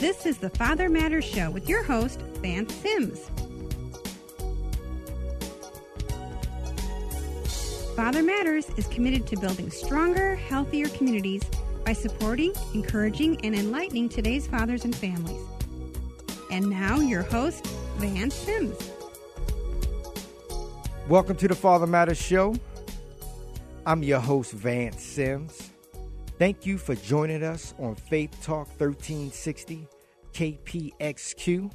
This is the Father Matters Show with your host, Vance Sims. Father Matters is committed to building stronger, healthier communities by supporting, encouraging, and enlightening today's fathers and families. And now, your host, Vance Sims. Welcome to the Father Matters Show. I'm your host, Vance Sims. Thank you for joining us on Faith Talk 1360 KPXQ.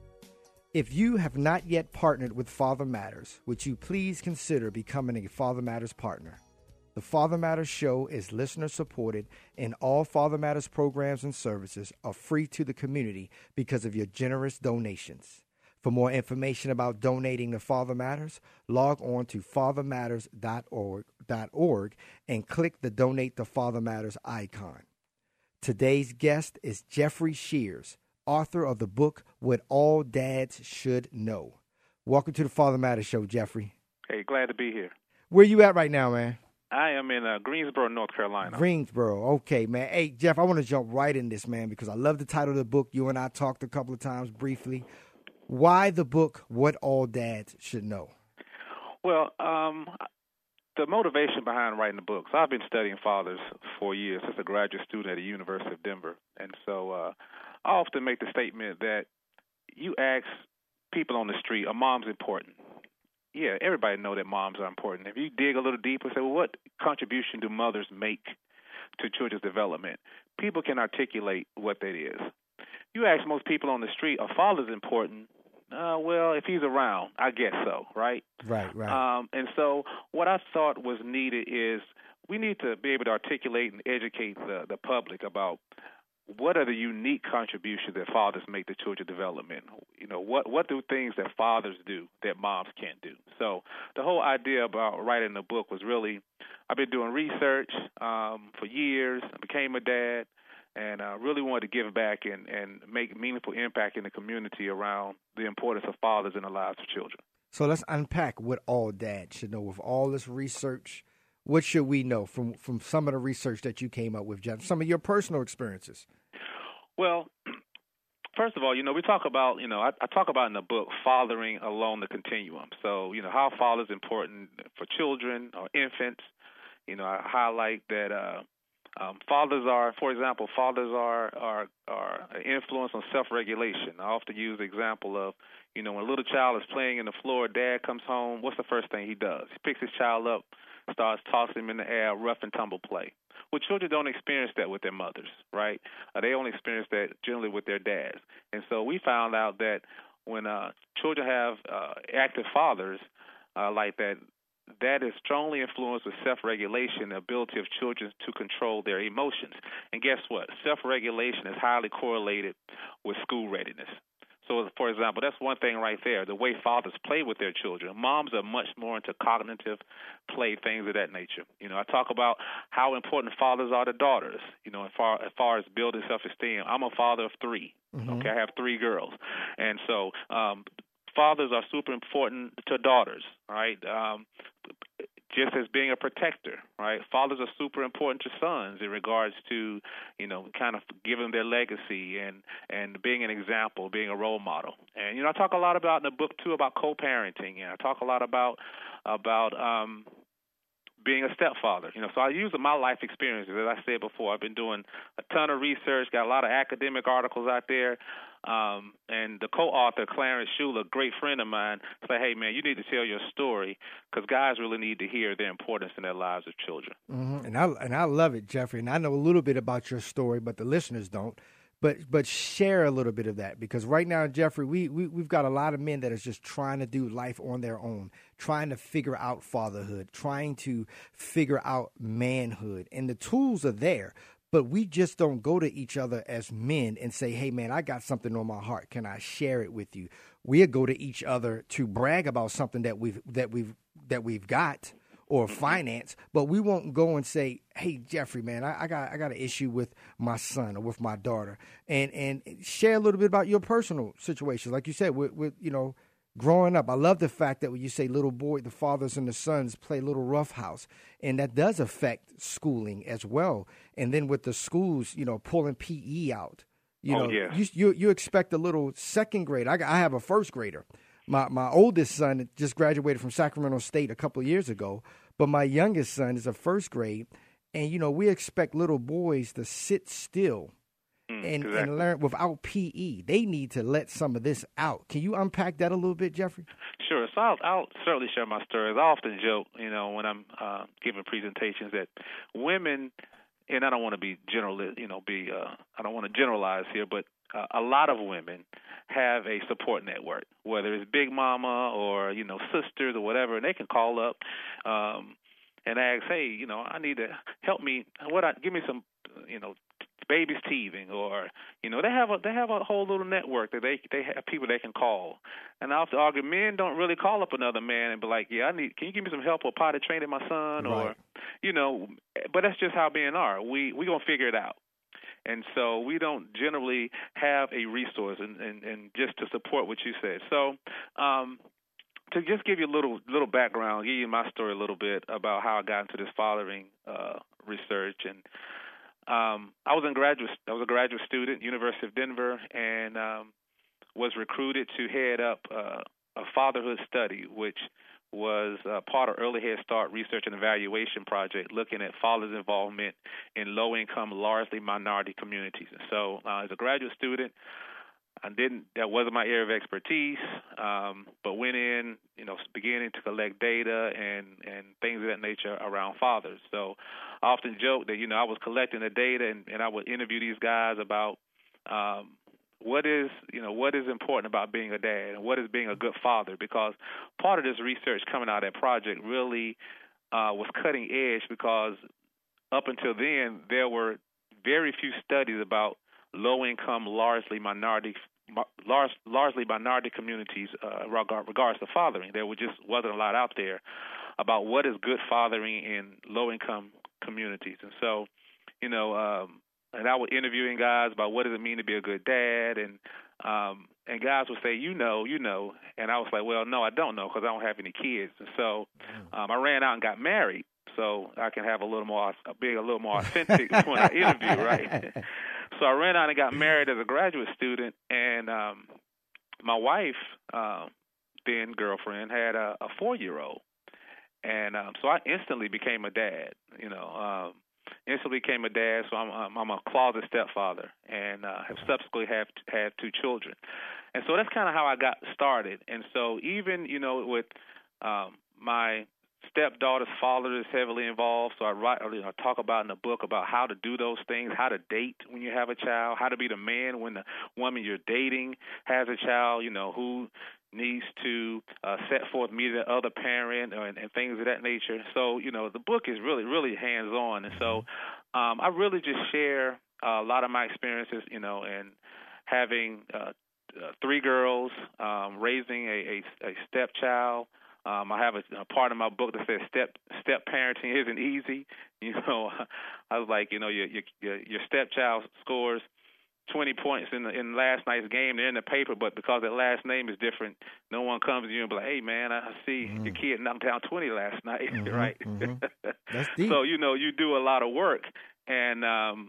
If you have not yet partnered with Father Matters, would you please consider becoming a Father Matters partner? The Father Matters Show is listener supported, and all Father Matters programs and services are free to the community because of your generous donations. For more information about donating to Father Matters, log on to fathermatters.org and click the Donate to Father Matters icon. Today's guest is Jeffrey Shears, author of the book What All Dads Should Know. Welcome to the Father Matters Show, Jeffrey. Hey, glad to be here. Where you at right now, man? I am in Greensboro, North Carolina. Greensboro. Okay, man. Hey, Jeff, I want to jump right in this, man, because I love the title of the book. You and I talked a couple of times briefly. Why the book, What All Dads Should Know? Well, the motivation behind writing the book, so I've been studying fathers for years as a graduate student at the University of Denver. And so I often make the statement that you ask people on the street, are moms important? Yeah, everybody know that moms are important. If you dig a little deeper, say, well, what contribution do mothers make to children's development? People can articulate what that is. You ask most people on the street, are fathers important? Well, if he's around, I guess so, right? Right. And so what I thought was needed is we need to be able to articulate and educate the public about what are the unique contributions that fathers make to children's development. You know, what do things that fathers do that moms can't do? So the whole idea about writing the book was really, I've been doing research for years. I became a dad. And I really wanted to give back and make meaningful impact in the community around the importance of fathers in the lives of children. So let's unpack what all dads should know. With all this research, what should we know from some of the research that you came up with, Jeff, some of your personal experiences? Well, first of all, we talk about, I talk about in the book fathering along the continuum. So, how father's important for children or infants. I highlight that fathers are an influence on self-regulation. I often use the example of, when a little child is playing in the floor, dad comes home, what's the first thing he does? He picks his child up, starts tossing him in the air, rough and tumble play. Well, children don't experience that with their mothers, right? They only experience that generally with their dads. And so we found out that when children have active fathers like that, that is strongly influenced with self-regulation, the ability of children to control their emotions. And guess what? Self-regulation is highly correlated with school readiness. So, for example, that's one thing right there, the way fathers play with their children. Moms are much more into cognitive play, things of that nature. I talk about how important fathers are to daughters, as far as building self-esteem. I'm a father of three. Mm-hmm. Okay, I have three girls. And so fathers are super important to daughters, right? Just as being a protector, right? Fathers are super important to sons in regards to, kind of giving them their legacy and being an example, being a role model. And, I talk a lot about in the book, too, about co-parenting. And I talk a lot about being a stepfather. So I use my life experiences. As I said before, I've been doing a ton of research, got a lot of academic articles out there. And the co-author, Clarence Schuler, a great friend of mine, said, hey, man, you need to tell your story because guys really need to hear their importance in their lives of children. Mm-hmm. And I love it, Jeffrey. And I know a little bit about your story, but the listeners don't. But share a little bit of that because right now, Jeffrey, we've got a lot of men that are just trying to do life on their own, trying to figure out fatherhood, trying to figure out manhood. And the tools are there. But we just don't go to each other as men and say, hey, man, I got something on my heart. Can I share it with you? We'll go to each other to brag about something that we've got or finance, but we won't go and say, hey, Jeffrey, man, I got an issue with my son or with my daughter. And share a little bit about your personal situation. Like you said, with growing up, I love the fact that when you say little boy, the fathers and the sons play little roughhouse, and that does affect schooling as well. And then with the schools, pulling PE out, Yes. You expect a little second grade. I have a first grader. My oldest son just graduated from Sacramento State a couple of years ago, but my youngest son is a first grade, and we expect little boys to sit still and learn without PE. They need to let some of this out. Can you unpack that a little bit, Jeffrey? Sure. So I'll certainly share my stories. I often joke, when I'm giving presentations, that women, and I don't want to be I don't want to generalize here, but a lot of women have a support network, whether it's Big Mama or sisters or whatever, and they can call up and ask, hey, I need to help me. Give me some, baby's teething, or they have a whole little network that they have people they can call. And I often argue, men don't really call up another man and be like, yeah, can you give me some help with potty training my son, right. or but that's just how men are. We gonna figure it out. And so we don't generally have a resource, and just to support what you said. So to just give you a little background, give you my story a little bit about how I got into this fathering research. And I was a graduate student, University of Denver, and was recruited to head up a fatherhood study, which was part of Early Head Start Research and Evaluation Project, looking at fathers' involvement in low-income, largely minority communities. And so as a graduate student, that wasn't my area of expertise, but went in, beginning to collect data and things of that nature around fathers. So I often joke that, I was collecting the data and I would interview these guys about what is important about being a dad and what is being a good father, because part of this research coming out of that project really was cutting edge, because up until then there were very few studies about low-income, largely minority communities regards to fathering. There just wasn't a lot out there about what is good fathering in low-income communities. And so, and I was interviewing guys about what does it mean to be a good dad, and guys would say, and I was like, well, no, I don't know, because I don't have any kids. And so I ran out and got married, so I can have being a little more authentic when I interview, right? So I ran out and got married as a graduate student, and my wife, then girlfriend, had a 4-year-old, and so I instantly became a dad. So I'm a closet stepfather, and have subsequently had 2 children, and so that's kind of how I got started. And so even with my stepdaughter's father is heavily involved, so I talk about in the book about how to do those things, how to date when you have a child, how to be the man when the woman you're dating has a child, who needs to set forth meet the other parent and things of that nature. So, the book is really, really hands-on. And so I really just share a lot of my experiences, and having 3 girls, raising a stepchild. I have a part of my book that says step parenting isn't easy. I was like, your stepchild scores 20 points in last night's game. They're in the paper, but because their last name is different, no one comes to you and be like, hey, man, I see your kid knocked down 20 last night, right? That's deep. So, you do a lot of work, and,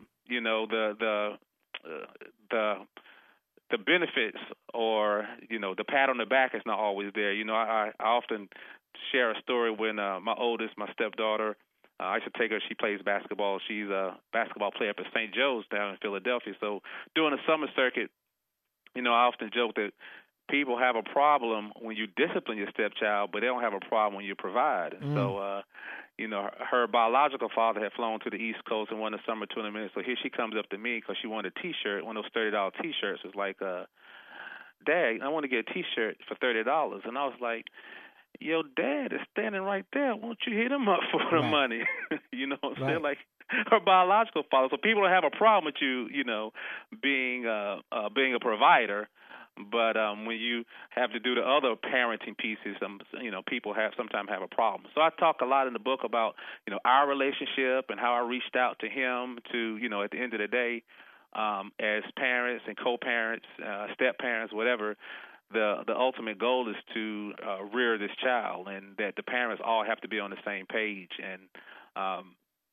the benefits or, the pat on the back is not always there. I often share a story when my oldest, my stepdaughter, I used to take her. She plays basketball. She's a basketball player up at St. Joe's down in Philadelphia. So during the summer circuit, I often joke that people have a problem when you discipline your stepchild, but they don't have a problem when you provide. So, her biological father had flown to the East Coast and won the summer tournament. So here she comes up to me because she wanted a T-shirt, one of those $30 T-shirts. It's like, Dad, I want to get a T-shirt for $30. And I was like, your dad is standing right there. Won't you hit him up for the money? You know what I'm saying? Like her biological father. So people don't have a problem with you, being a provider. But when you have to do the other parenting pieces, people sometimes have a problem. So I talk a lot in the book about, our relationship and how I reached out to him to, at the end of the day, as parents and co-parents, step-parents, whatever, the ultimate goal is to rear this child, and that the parents all have to be on the same page. And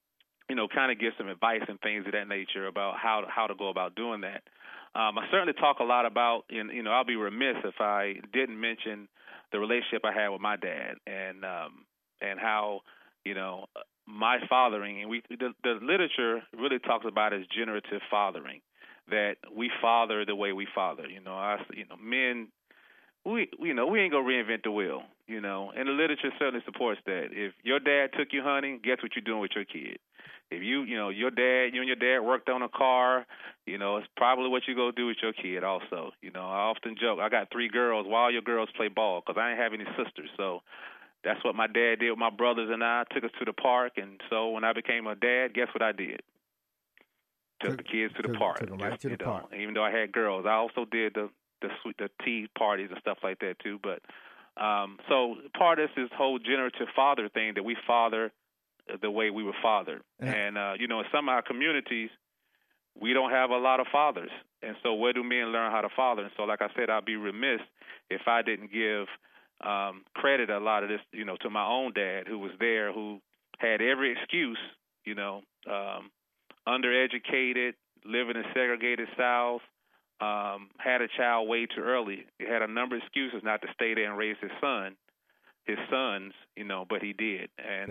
kind of give some advice and things of that nature about how to go about doing that. I certainly talk a lot about, I'll be remiss if I didn't mention the relationship I had with my dad and how, my fathering, and the literature really talks about as generative fathering, that we father the way we father. Men, we ain't gonna reinvent the wheel, and the literature certainly supports that. If your dad took you hunting, guess what you're doing with your kid? If you and your dad worked on a car, it's probably what you go do with your kid also. I often joke, I got 3 girls. Why all your girls play ball? Because I ain't have any sisters. So that's what my dad did with my brothers and I, took us to the park. And so when I became a dad, guess what I did? Took the kids to the park. Took them right to the park. Even though I had girls, I also did the tea parties and stuff like that too. But so part of this whole generative father thing, that we father the way we were fathered. And, in some of our communities, we don't have a lot of fathers. And so where do men learn how to father? And so, like I said, I'd be remiss if I didn't give credit a lot of this, to my own dad, who was there, who had every excuse, undereducated, living in segregated South, had a child way too early. He had a number of excuses not to stay there and raise his sons, but he did. And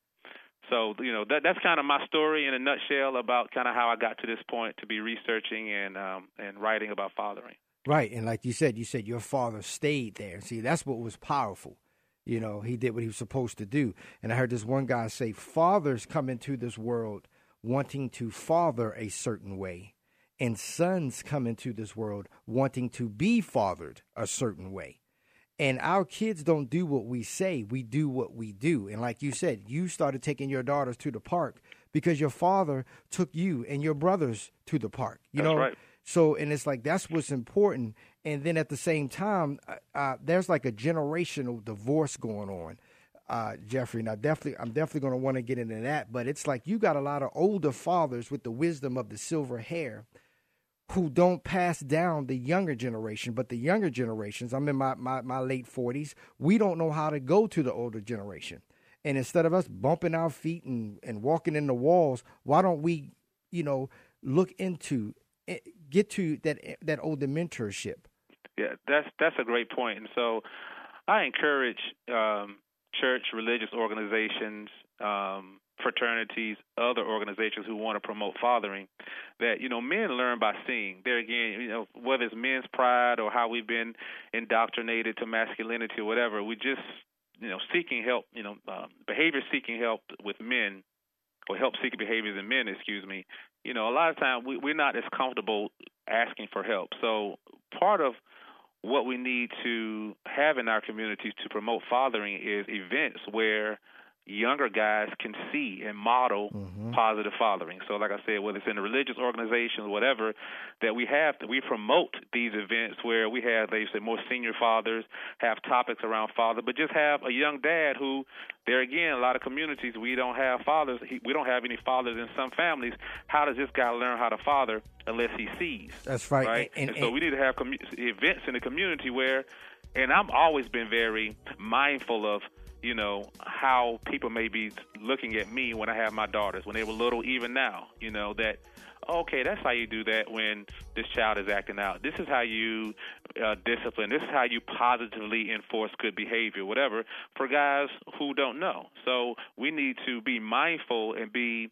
so, that's kind of my story in a nutshell about kind of how I got to this point to be researching and writing about fathering. Right, and like you said your father stayed there. See, that's what was powerful. He did what he was supposed to do. And I heard this one guy say, fathers come into this world wanting to father a certain way, and sons come into this world wanting to be fathered a certain way. And our kids don't do what we say. We do what we do. And like you said, you started taking your daughters to the park because your father took you and your brothers to the park. That's right. So, and it's like, that's what's important. And then at the same time, there's like a generational divorce going on, Jeffrey. And I'm definitely going to want to get into that. But it's like you got a lot of older fathers with the wisdom of the silver hair who don't pass down the younger generation. But the younger generations, I'm in my late 40s, we don't know how to go to the older generation. And instead of us bumping our feet and walking in the walls, why don't we, look into get to that older mentorship? Yeah, that's a great point. And so I encourage church, religious organizations, fraternities, other organizations who want to promote fathering, that, men learn by seeing. There again, whether it's men's pride or how we've been indoctrinated to masculinity or whatever, we just, seeking help, behavior seeking help with men, or help-seeking behaviors in men, a lot of times we're not as comfortable asking for help. So part of what we need to have in our communities to promote fathering is events where younger guys can see and model positive fathering. So like I said, whether it's in the religious organizations, whatever, that we promote these events where we have, they say, more senior fathers, have topics around father, but just have a young dad who, there again, a lot of communities, we don't have fathers. We don't have any fathers in some families. How does this guy learn how to father unless he sees? That's right. Right? And so we need to have events in the community where, and I've always been very mindful of, how people may be looking at me when I have my daughters, when they were little, even now, that, okay, that's how you do that when this child is acting out. This is how you discipline. This is how you positively enforce good behavior, whatever, for guys who don't know. So we need to be mindful and be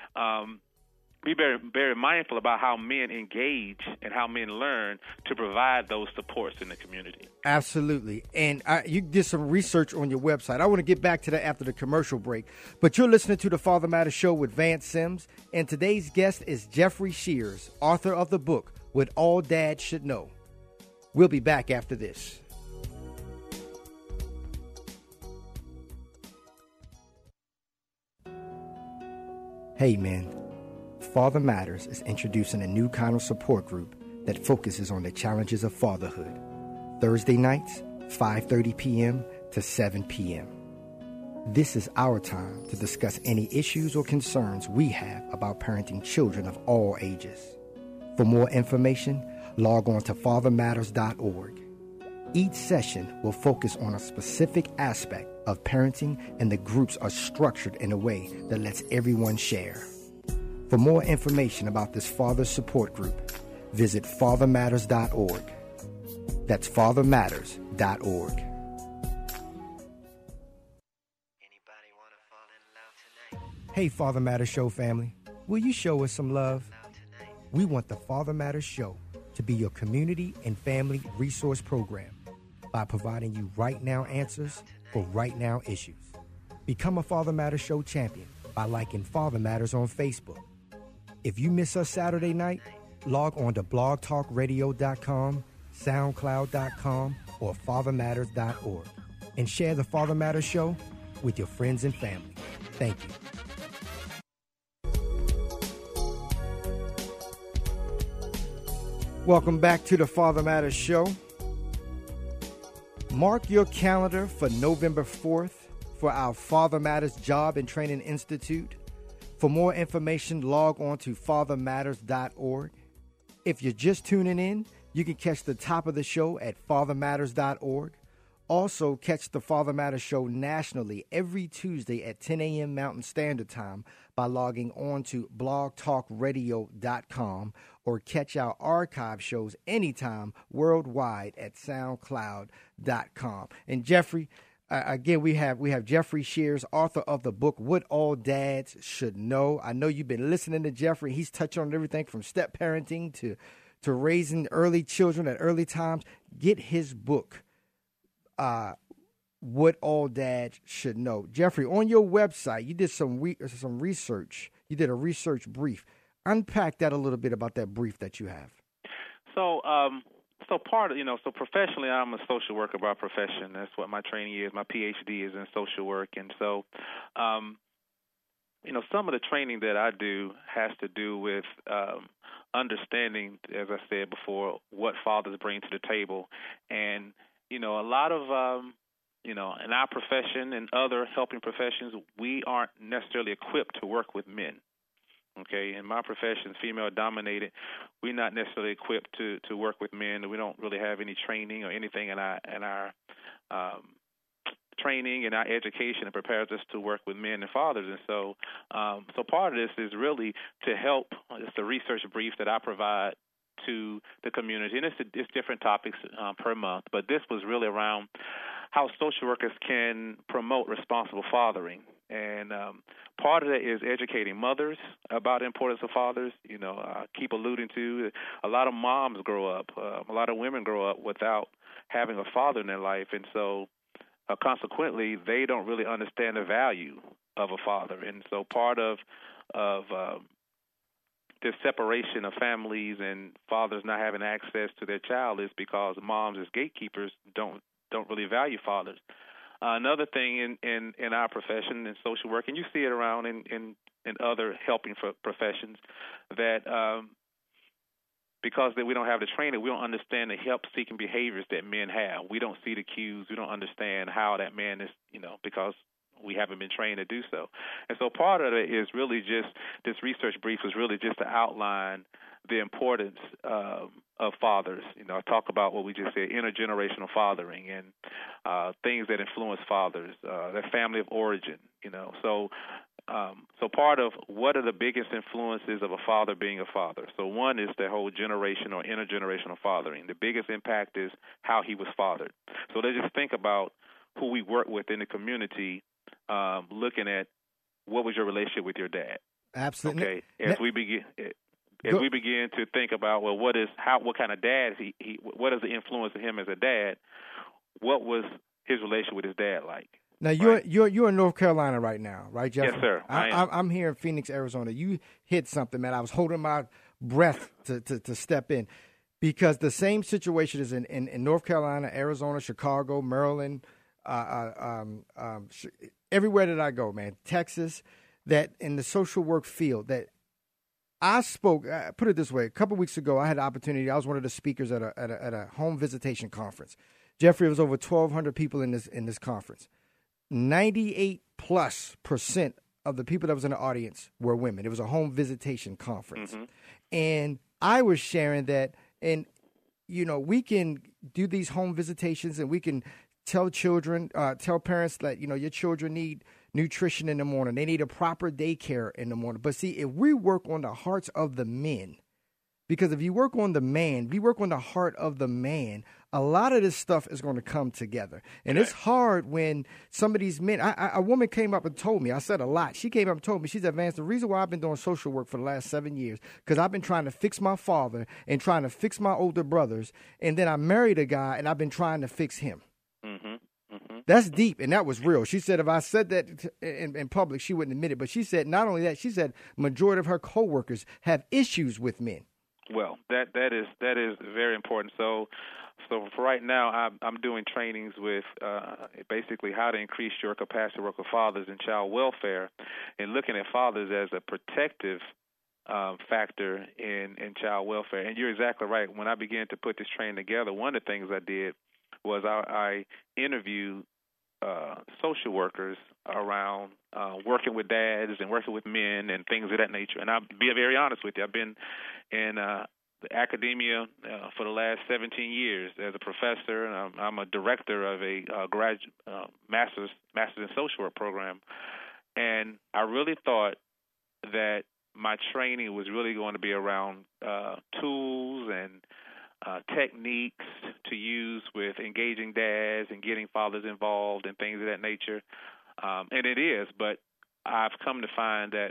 very, very mindful about how men engage and how men learn to provide those supports in the community. Absolutely. And you did some research on your website. I want to get back to that after the commercial break. But you're listening to the Father Matters Show with Vance Sims. And today's guest is Jeffrey Shears, author of the book, What All Dads Should Know. We'll be back after this. Hey, man. Father Matters is introducing a new kind of support group that focuses on the challenges of fatherhood. Thursday nights, 5:30 p.m. to 7 p.m. This is our time to discuss any issues or concerns we have about parenting children of all ages. For more information, log on to fathermatters.org. Each session will focus on a specific aspect of parenting, and the groups are structured in a way that lets everyone share. For more information about this Father Support Group, visit fathermatters.org. That's fathermatters.org. Hey, Father Matters Show family, will you show us some love? We want the Father Matters Show to be your community and family resource program by providing you right now answers for right now issues. Become a Father Matters Show champion by liking Father Matters on Facebook. If you miss us Saturday night, log on to blogtalkradio.com, soundcloud.com, or fathermatters.org and share the Father Matters Show with your friends and family. Thank you. Welcome back to the Father Matters Show. Mark your calendar for November 4th for our Father Matters Job and Training Institute. For more information, log on to fathermatters.org. If you're just tuning in, you can catch the top of the show at fathermatters.org. Also, catch the Father Matters Show nationally every Tuesday at 10 a.m. Mountain Standard Time by logging on to blogtalkradio.com or catch our archive shows anytime worldwide at soundcloud.com. And Jeffrey, again, we have Jeffrey Shears, author of the book, What All Dads Should Know. I know you've been listening to Jeffrey. He's touched on everything from step parenting to raising early children at early times. Get his book, What All Dads Should Know. Jeffrey, on your website, you did some research. You did a research brief. Unpack that a little bit about that brief that you have. So part of, so professionally, I'm a social worker by profession. That's what my training is. My PhD is in social work. And so, some of the training that I do has to do with understanding, as I said before, what fathers bring to the table. And, a lot of, in our profession and other helping professions, we aren't necessarily equipped to work with men. Okay, in my profession, female-dominated, we're not necessarily equipped to work with men. We don't really have any training or anything in our training and our education that prepares us to work with men and fathers. And so part of this is really to help. It's the research brief that I provide to the community, and it's different topics per month. But this was really around how social workers can promote responsible fathering. And part of that is educating mothers about the importance of fathers. I keep alluding to a lot of moms grow up, a lot of women grow up without having a father in their life. And so consequently, they don't really understand the value of a father. And so part of this separation of families and fathers not having access to their child is because moms as gatekeepers don't really value fathers. Another thing in our profession, in social work, and you see it around in other helping professions, that because we don't have the training, we don't understand the help-seeking behaviors that men have. We don't see the cues. We don't understand how that man is, because we haven't been trained to do so. And so part of it is really just, this research brief was really just to outline the importance of fathers. I talk about what we just said, intergenerational fathering, and things that influence fathers, their family of origin. So part of what are the biggest influences of a father being a father. So one is the whole generational or intergenerational fathering. The biggest impact is how he was fathered. So let's just think about who we work with in the community, looking at what was your relationship with your dad. Absolutely. Okay, as we begin to think about, well, what kind of dad is he? What is the influence of him as a dad? What was his relationship with his dad like? Now you're in North Carolina right now, right, Jeffrey? Yes, sir. I'm here in Phoenix, Arizona. You hit something, man. I was holding my breath to step in, because the same situation is in North Carolina, Arizona, Chicago, Maryland, everywhere that I go, man. Texas, that in the social work field that. I spoke, put it this way, a couple of weeks ago, I had the opportunity, I was one of the speakers at a home visitation conference. Jeffrey, it was over 1,200 people in this conference. 98+% of the people that was in the audience were women. It was a home visitation conference. Mm-hmm. And I was sharing that, and, we can do these home visitations and we can tell parents that, your children need nutrition in the morning. They need a proper daycare in the morning. But see, if we work on the hearts of the men, because if you work on the man, we work on the heart of the man, a lot of this stuff is going to come together. And it's hard when some of these men, a woman came up and told me, I said a lot. She came up and told me, she said, Vance, the reason why I've been doing social work for the last 7 years, because I've been trying to fix my father and trying to fix my older brothers. And then I married a guy and I've been trying to fix him. That's deep, and that was real. She said if I said that in public, she wouldn't admit it. But she said not only that, she said majority of her coworkers have issues with men. Well, that is very important. So for right now, I'm doing trainings with basically how to increase your capacity to work with fathers in child welfare, and looking at fathers as a protective factor in child welfare. And you're exactly right. When I began to put this training together, one of the things I did was I interviewed social workers around working with dads and working with men and things of that nature. And I'll be very honest with you. I've been in the academia for the last 17 years as a professor, and I'm a director of a graduate master's in social work program. And I really thought that my training was really going to be around tools and techniques to use with engaging dads and getting fathers involved and things of that nature. And it is, but I've come to find that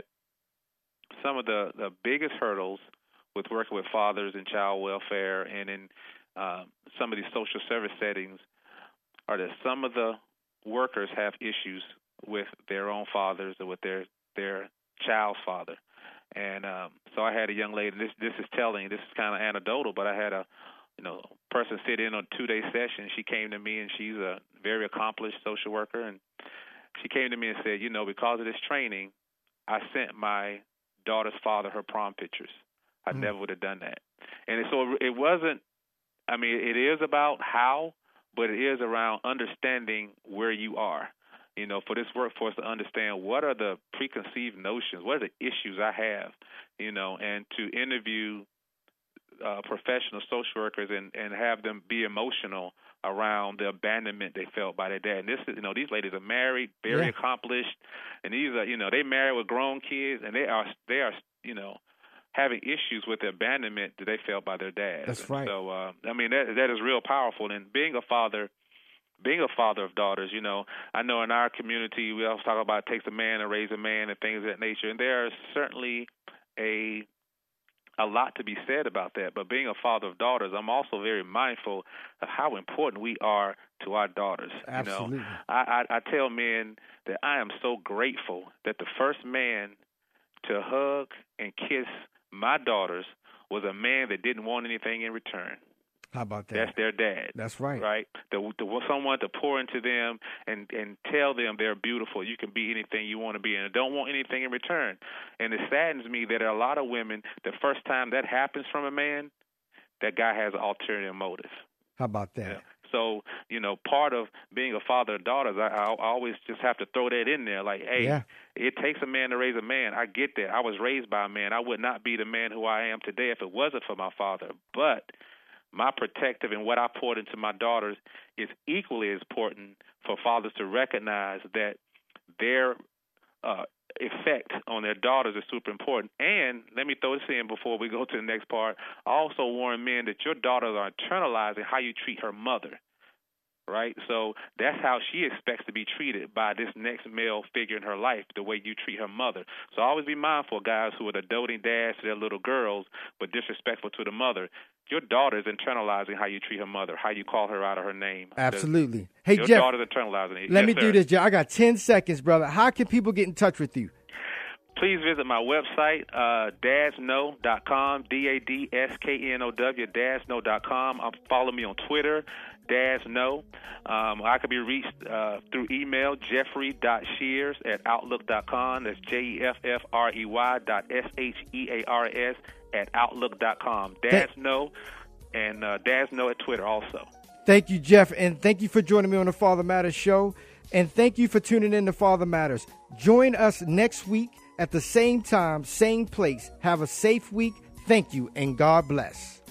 some of the biggest hurdles with working with fathers in child welfare and in some of these social service settings are that some of the workers have issues with their own fathers or with their child's father. And so I had a young lady, this is telling, this is kind of anecdotal, but I had a person sit in on a 2-day session. She came to me, and she's a very accomplished social worker, and she came to me and said, because of this training, I sent my daughter's father her prom pictures. I never would have done that. And so it wasn't, it is about how, but it is around understanding where you are. For this workforce to understand what are the preconceived notions, what are the issues I have, and to interview professional social workers and have them be emotional around the abandonment they felt by their dad. And this is, these ladies are married, very accomplished, and these are, they married with grown kids, and they are, having issues with the abandonment that they felt by their dads. That's right. So, that is real powerful. And being a father of daughters, I know in our community we always talk about it takes a man to raise a man and things of that nature, and there is certainly a lot to be said about that. But being a father of daughters, I'm also very mindful of how important we are to our daughters. Absolutely. I tell men that I am so grateful that the first man to hug and kiss my daughters was a man that didn't want anything in return. How about that? That's their dad. That's right. Right? Someone to pour into them and tell them they're beautiful. You can be anything you want to be and don't want anything in return. And it saddens me that there are a lot of women, the first time that happens from a man, that guy has an ulterior motive. How about that? Yeah. So, part of being a father of daughters, I always just have to throw that in there. Like, hey, It takes a man to raise a man. I get that. I was raised by a man. I would not be the man who I am today if it wasn't for my father. But my protective and what I poured into my daughters is equally as important for fathers to recognize that their effect on their daughters is super important. And let me throw this in before we go to the next part. I also warn men that your daughters are internalizing how you treat her mother. Right? So that's how she expects to be treated by this next male figure in her life, the way you treat her mother. So always be mindful, guys who are the doting dads to their little girls but disrespectful to the mother. Your daughter is internalizing how you treat her mother, how you call her out of her name. Absolutely. Hey, your Jeff, daughter's internalizing it. Let me do this, Jeff. I got 10 seconds, brother. How can people get in touch with you? Please visit my website, dadsknow.com, DADSKNOW, dadsknow.com. Follow me on Twitter, dadsknow. I can be reached through email, jeffrey.shears@outlook.com. That's jeffrey.shears@outlook.com. Dadsknow and dadsknow at Twitter also. Thank you, Jeff, and thank you for joining me on the Father Matters show. And thank you for tuning in to Father Matters. Join us next week at the same time, same place. Have a safe week. Thank you, and God bless.